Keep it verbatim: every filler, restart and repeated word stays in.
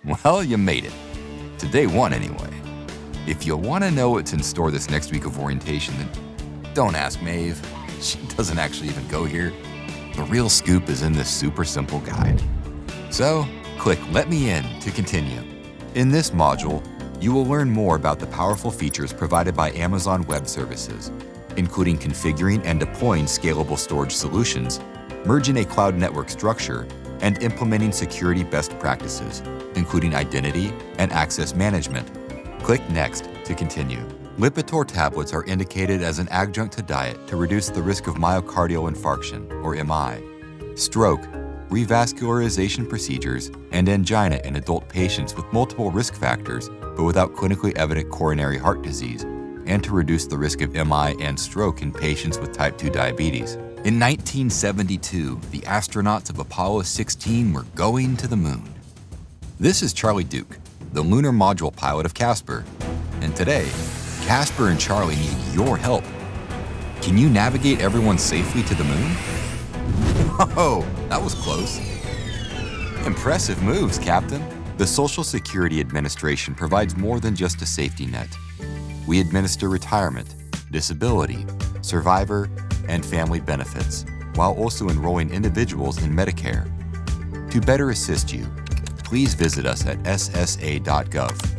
Well, you made it. To day one, anyway. If you want to know what's in store this next week of orientation, then don't ask Maeve. She doesn't actually even go here. The real scoop is in this super simple guide. So, click Let Me In to continue. In this module, you will learn more about the powerful features provided by Amazon Web Services, including configuring and deploying scalable storage solutions, merging a cloud network structure, and implementing security best practices, including identity and access management. Click Next to continue. Lipitor tablets are indicated as an adjunct to diet to reduce the risk of myocardial infarction, or M I, stroke, revascularization procedures, and angina in adult patients with multiple risk factors but without clinically evident coronary heart disease, and to reduce the risk of M I and stroke in patients with type two diabetes. In nineteen seventy-two, the astronauts of Apollo sixteen were going to the moon. This is Charlie Duke, the lunar module pilot of Casper, and today, Casper and Charlie need your help. Can you navigate everyone safely to the moon? Whoa, that was close. Impressive moves, Captain. The Social Security Administration provides more than just a safety net. We administer retirement, disability, survivor, and family benefits, while also enrolling individuals in Medicare. To better assist you, please visit us at s s a dot gov.